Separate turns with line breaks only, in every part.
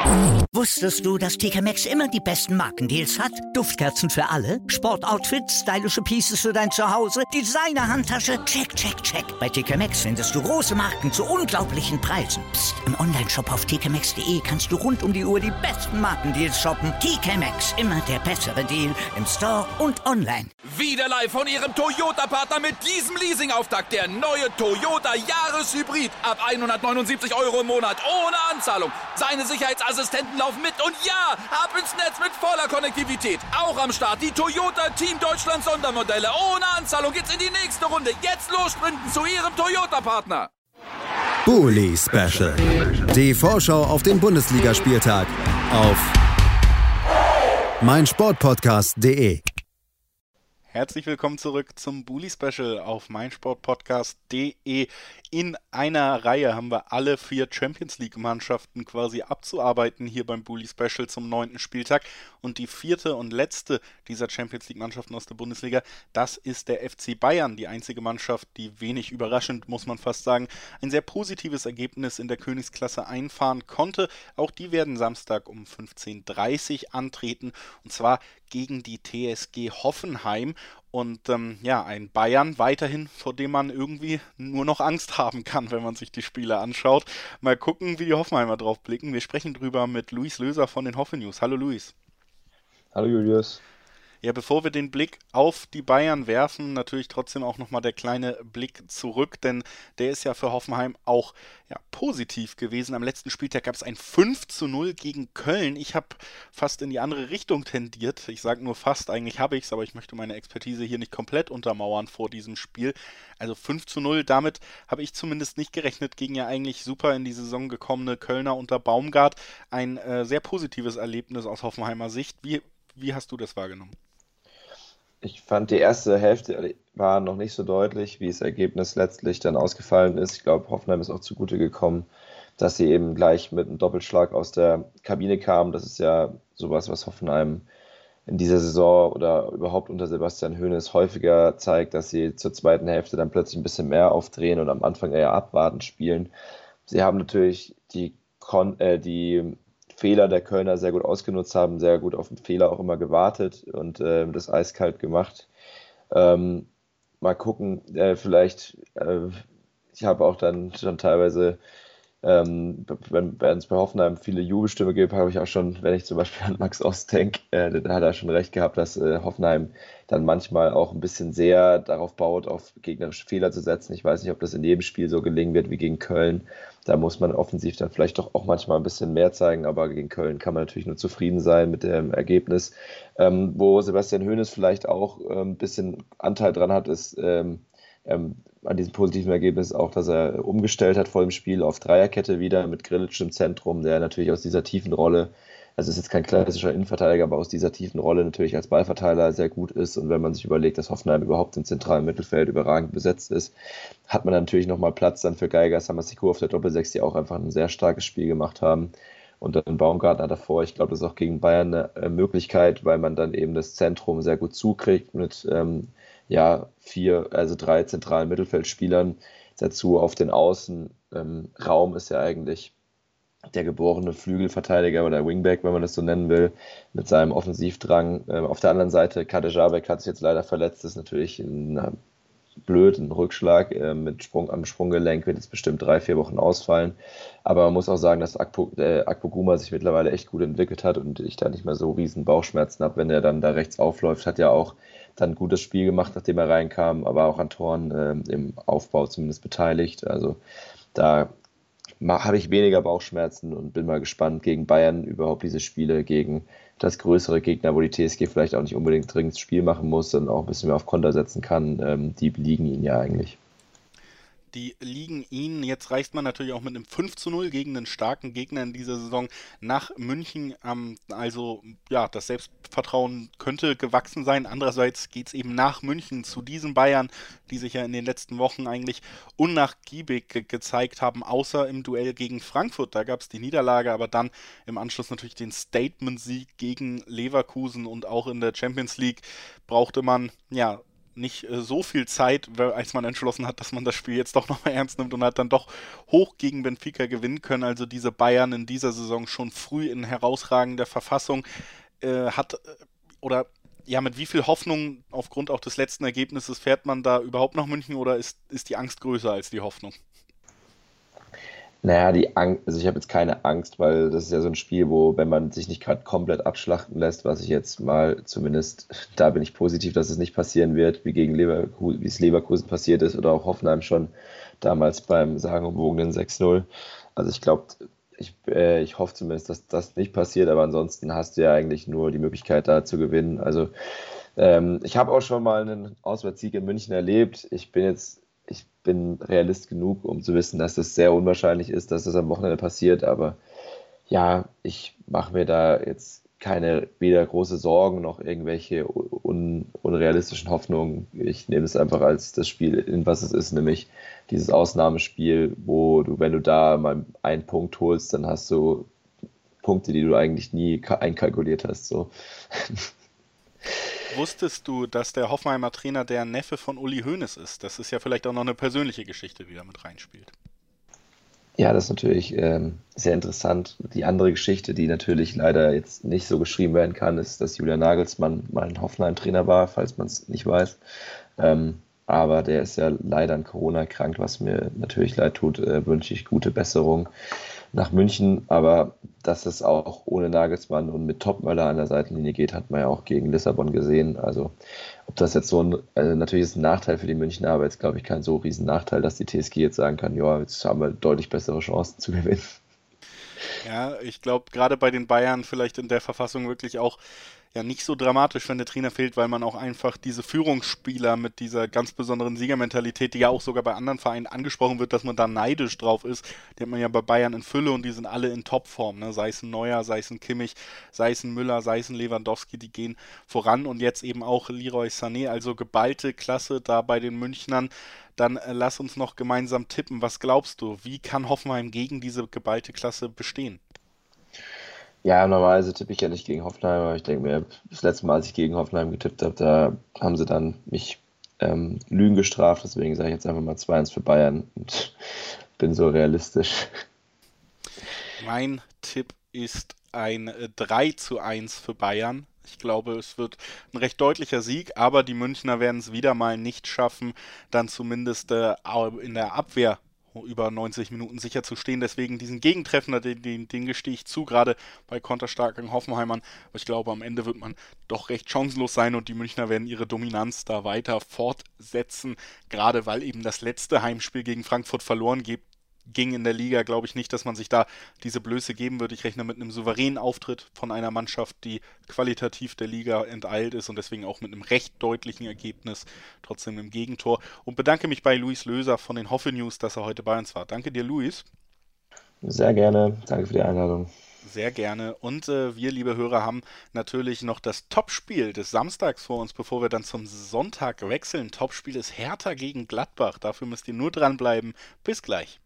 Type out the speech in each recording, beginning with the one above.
Wusstest du, dass TK Maxx immer die besten Markendeals hat? Duftkerzen für alle, Sportoutfits, stylische Pieces für dein Zuhause, Designer-Handtasche, check, check, check. Bei TK Maxx findest du große Marken zu unglaublichen Preisen. Psst. Im Onlineshop auf tkmaxx.de kannst du rund um die Uhr die besten Markendeals shoppen. TK Maxx, immer der bessere Deal im Store und online.
Wieder live von Ihrem Toyota-Partner mit diesem Leasing-Auftakt. Der neue Toyota Jahreshybrid. Ab 179 € im Monat. Ohne Anzahlung. Seine Sicherheitsassistenten laufen mit. Und ja, ab ins Netz mit voller Konnektivität. Auch am Start die Toyota Team Deutschland Sondermodelle. Ohne Anzahlung geht's in die nächste Runde. Jetzt los sprinten zu Ihrem Toyota-Partner.
Bully Special. Die Vorschau auf den Bundesligaspieltag auf meinsportpodcast.de.
Herzlich willkommen zurück zum Bully Special auf meinsportpodcast.de. In einer Reihe haben wir alle 4 Champions League Mannschaften quasi abzuarbeiten hier beim Bully Special zum 9. Spieltag. Und die 4. und letzte dieser Champions League Mannschaften aus der Bundesliga, das ist der FC Bayern. Die einzige Mannschaft, die wenig überraschend, muss man fast sagen, ein sehr positives Ergebnis in der Königsklasse einfahren konnte. Auch die werden Samstag um 15:30 Uhr antreten, und zwar gegen die TSG Hoffenheim. Und ein Bayern weiterhin, vor dem man irgendwie nur noch Angst haben kann, wenn man sich die Spiele anschaut. Mal gucken, wie die Hoffenheimer drauf blicken. Wir sprechen drüber mit Luis Löser von den Hoffenews. Hallo Luis.
Hallo Julius.
Ja, bevor wir den Blick auf die Bayern werfen, natürlich trotzdem auch nochmal der kleine Blick zurück, denn der ist ja für Hoffenheim auch positiv gewesen. Am letzten Spieltag gab es ein 5:0 gegen Köln. Ich habe fast in die andere Richtung tendiert. Ich sage nur fast, eigentlich habe ich es, aber ich möchte meine Expertise hier nicht komplett untermauern vor diesem Spiel. Also 5:0, damit habe ich zumindest nicht gerechnet, gegen ja eigentlich super in die Saison gekommene Kölner unter Baumgart. Ein sehr positives Erlebnis aus Hoffenheimer Sicht. Wie hast du das wahrgenommen?
Ich fand, die erste Hälfte war noch nicht so deutlich, wie das Ergebnis letztlich dann ausgefallen ist. Ich glaube, Hoffenheim ist auch zugute gekommen, dass sie eben gleich mit einem Doppelschlag aus der Kabine kamen. Das ist ja sowas, was Hoffenheim in dieser Saison oder überhaupt unter Sebastian Hoeneß häufiger zeigt, dass sie zur zweiten Hälfte dann plötzlich ein bisschen mehr aufdrehen und am Anfang eher abwarten spielen. Sie haben natürlich die Fehler der Kölner sehr gut ausgenutzt, haben sehr gut auf den Fehler auch immer gewartet und das eiskalt gemacht. Mal gucken, ich habe auch dann schon teilweise, wenn es bei Hoffenheim viele Jubelstimme gibt, habe ich auch schon, wenn ich zum Beispiel an Max Ost denke, da hat er schon recht gehabt, dass Hoffenheim dann manchmal auch ein bisschen sehr darauf baut, auf gegnerische Fehler zu setzen. Ich weiß nicht, ob das in jedem Spiel so gelingen wird wie gegen Köln. Da muss man offensiv dann vielleicht doch auch manchmal ein bisschen mehr zeigen, aber gegen Köln kann man natürlich nur zufrieden sein mit dem Ergebnis. Wo Sebastian Hoeneß vielleicht auch ein bisschen Anteil dran hat, ist an diesem positiven Ergebnis auch, dass er umgestellt hat vor dem Spiel auf Dreierkette wieder mit Grillitsch im Zentrum, der natürlich aus dieser tiefen Rolle, also ist jetzt kein klassischer Innenverteidiger, aber aus dieser tiefen Rolle natürlich als Ballverteiler sehr gut ist. Und wenn man sich überlegt, dass Hoffenheim überhaupt im zentralen Mittelfeld überragend besetzt ist, hat man natürlich nochmal Platz dann für Geiger, Samasiku auf der Doppelsechs, die auch einfach ein sehr starkes Spiel gemacht haben. Und dann Baumgartner davor. Ich glaube, das ist auch gegen Bayern eine Möglichkeit, weil man dann eben das Zentrum sehr gut zukriegt mit 3 zentralen Mittelfeldspielern. Dazu auf den Außen. Raum ist ja eigentlich der geborene Flügelverteidiger oder Wingback, wenn man das so nennen will, mit seinem Offensivdrang. Auf der anderen Seite, Kadejabek hat sich jetzt leider verletzt, das ist natürlich ein Rückschlag am Sprunggelenk, wird jetzt bestimmt 3-4 Wochen ausfallen. Aber man muss auch sagen, dass Akpoguma sich mittlerweile echt gut entwickelt hat und ich da nicht mehr so riesen Bauchschmerzen habe, wenn er dann da rechts aufläuft. Hat ja auch dann ein gutes Spiel gemacht, nachdem er reinkam, aber auch an Toren im Aufbau zumindest beteiligt. Also da habe ich weniger Bauchschmerzen und bin mal gespannt gegen Bayern überhaupt diese Spiele gegen das größere Gegner, wo die TSG vielleicht auch nicht unbedingt dringend das Spiel machen muss, sondern auch ein bisschen mehr auf Konter setzen kann. Die liegen ihnen ja eigentlich.
Die liegen ihnen. Jetzt reist man natürlich auch mit einem 5:0 gegen einen starken Gegner in dieser Saison nach München. Das Selbstvertrauen könnte gewachsen sein. Andererseits geht es eben nach München zu diesen Bayern, die sich ja in den letzten Wochen eigentlich unnachgiebig gezeigt haben, außer im Duell gegen Frankfurt. Da gab es die Niederlage, aber dann im Anschluss natürlich den Statement-Sieg gegen Leverkusen und auch in der Champions League brauchte man nicht so viel Zeit, als man entschlossen hat, dass man das Spiel jetzt doch nochmal ernst nimmt und hat dann doch hoch gegen Benfica gewinnen können. Also diese Bayern in dieser Saison schon früh in herausragender Verfassung mit wie viel Hoffnung aufgrund auch des letzten Ergebnisses fährt man da überhaupt nach München oder ist die Angst größer als die Hoffnung?
Naja, die Angst, also ich habe jetzt keine Angst, weil das ist ja so ein Spiel, wo, wenn man sich nicht gerade komplett abschlachten lässt, was ich jetzt mal zumindest, da bin ich positiv, dass es nicht passieren wird, wie es Leverkusen passiert ist oder auch Hoffenheim schon damals beim sagenumwogenen 6-0. Also ich glaube, ich hoffe zumindest, dass das nicht passiert, aber ansonsten hast du ja eigentlich nur die Möglichkeit, da zu gewinnen. Also ich habe auch schon mal einen Auswärtssieg in München erlebt. Ich bin Realist genug, um zu wissen, dass es sehr unwahrscheinlich ist, dass das am Wochenende passiert, aber ja, ich mache mir da jetzt weder große Sorgen noch irgendwelche unrealistischen Hoffnungen. Ich nehme es einfach als das Spiel, in was es ist, nämlich dieses Ausnahmespiel, wo du, wenn du da mal einen Punkt holst, dann hast du Punkte, die du eigentlich nie einkalkuliert hast. So.
Wusstest du, dass der Hoffenheimer Trainer der Neffe von Uli Hoeneß ist? Das ist ja vielleicht auch noch eine persönliche Geschichte, die da mit reinspielt.
Ja, das ist natürlich sehr interessant. Die andere Geschichte, die natürlich leider jetzt nicht so geschrieben werden kann, ist, dass Julian Nagelsmann mal ein Hoffenheim-Trainer war, falls man es nicht weiß. Aber der ist ja leider an Corona erkrankt, was mir natürlich leid tut. Wünsche ich gute Besserung nach München. Aber dass es auch ohne Nagelsmann und mit Topmöller an der Seitenlinie geht, hat man ja auch gegen Lissabon gesehen. Also ob das jetzt natürlich ist ein Nachteil für die Münchner, aber jetzt glaube ich kein so riesen Nachteil, dass die TSG jetzt sagen kann, ja, jetzt haben wir deutlich bessere Chancen zu gewinnen.
Ja, ich glaube gerade bei den Bayern vielleicht in der Verfassung wirklich auch nicht so dramatisch, wenn der Trainer fehlt, weil man auch einfach diese Führungsspieler mit dieser ganz besonderen Siegermentalität, die ja auch sogar bei anderen Vereinen angesprochen wird, dass man da neidisch drauf ist, die hat man ja bei Bayern in Fülle und die sind alle in Topform, ne? Sei es ein Neuer, sei es ein Kimmich, sei es ein Müller, sei es ein Lewandowski, die gehen voran und jetzt eben auch Leroy Sané, also geballte Klasse da bei den Münchnern. Dann lass uns noch gemeinsam tippen. Was glaubst du, wie kann Hoffenheim gegen diese geballte Klasse bestehen?
Ja, normalerweise tippe ich ja nicht gegen Hoffenheim, aber ich denke mir, das letzte Mal, als ich gegen Hoffenheim getippt habe, da haben sie dann mich Lügen gestraft, deswegen sage ich jetzt einfach mal 2-1 für Bayern und bin so realistisch.
Mein Tipp ist ein 3-1 für Bayern. Ich glaube, es wird ein recht deutlicher Sieg, aber die Münchner werden es wieder mal nicht schaffen, dann zumindest in der Abwehr über 90 Minuten sicher zu stehen. Deswegen diesen Gegentreffender, den gestehe ich zu, gerade bei konterstarken Hoffenheimern. Aber ich glaube, am Ende wird man doch recht chancenlos sein und die Münchner werden ihre Dominanz da weiter fortsetzen. Gerade weil eben das letzte Heimspiel gegen Frankfurt verloren ging in der Liga, glaube ich nicht, dass man sich da diese Blöße geben wird. Ich rechne mit einem souveränen Auftritt von einer Mannschaft, die qualitativ der Liga enteilt ist und deswegen auch mit einem recht deutlichen Ergebnis, trotzdem im Gegentor. Und bedanke mich bei Luis Löser von den Hoffe News, dass er heute bei uns war. Danke dir, Luis.
Sehr gerne. Danke für die Einladung.
Sehr gerne. Und wir, liebe Hörer, haben natürlich noch das Topspiel des Samstags vor uns, bevor wir dann zum Sonntag wechseln. Topspiel ist Hertha gegen Gladbach. Dafür müsst ihr nur dranbleiben. Bis gleich.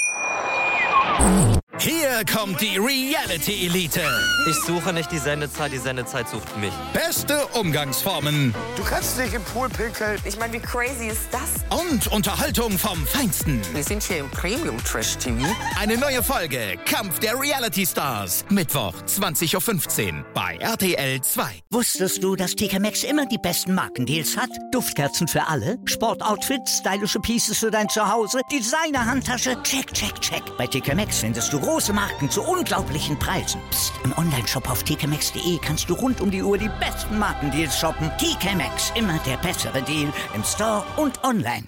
Hier kommt die Reality-Elite.
Ich suche nicht die Sendezeit sucht mich.
Beste Umgangsformen.
Du kannst nicht im Pool pinkeln.
Ich meine, wie crazy ist das?
Und Unterhaltung vom Feinsten.
Wir sind hier im Premium-Trash-TV.
Eine neue Folge Kampf der Reality-Stars. Mittwoch, 20.15 Uhr bei RTL 2.
Wusstest du, dass TK Maxx immer die besten Markendeals hat? Duftkerzen für alle, Sportoutfits, stylische Pieces für dein Zuhause, Designer-Handtasche, check, check, check. Bei TK Maxx findest du große Marken zu unglaublichen Preisen. Psst. Im Onlineshop auf tkmaxx.de kannst du rund um die Uhr die besten Markendeals shoppen. TK Maxx, immer der bessere Deal im Store und online.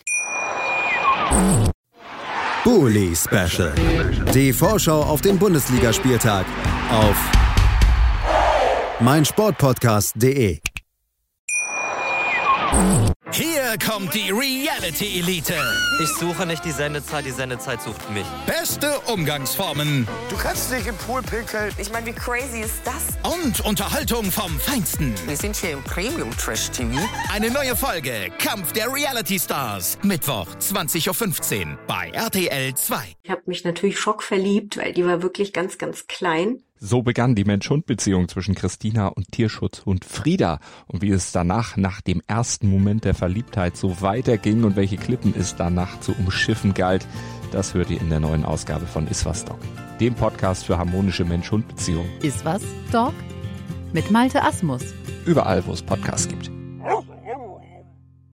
Bully Special. Die Vorschau auf den Bundesligaspieltag auf meinsportpodcast.de.
Hier kommt die Reality-Elite.
Ich suche nicht die Sendezeit sucht mich.
Beste Umgangsformen.
Du kannst nicht im Pool pinkeln.
Ich meine, wie crazy ist das?
Und Unterhaltung vom Feinsten.
Wir sind hier im Premium-Trash-TV.
Eine neue Folge Kampf der Reality-Stars. Mittwoch, 20.15 Uhr bei RTL 2.
Ich habe mich natürlich schockverliebt, weil die war wirklich ganz, ganz klein. So begann die Mensch-Hund-Beziehung zwischen Christina und Tierschutzhund Frieda. Und wie es danach, nach dem ersten Moment der Verliebtheit, so weiterging und welche Klippen es danach zu umschiffen galt, das hört ihr in der neuen Ausgabe von Iswas Dog, dem Podcast für harmonische Mensch-Hund-Beziehungen.
Iswas Dog? Mit Malte Asmus.
Überall, wo es Podcasts gibt.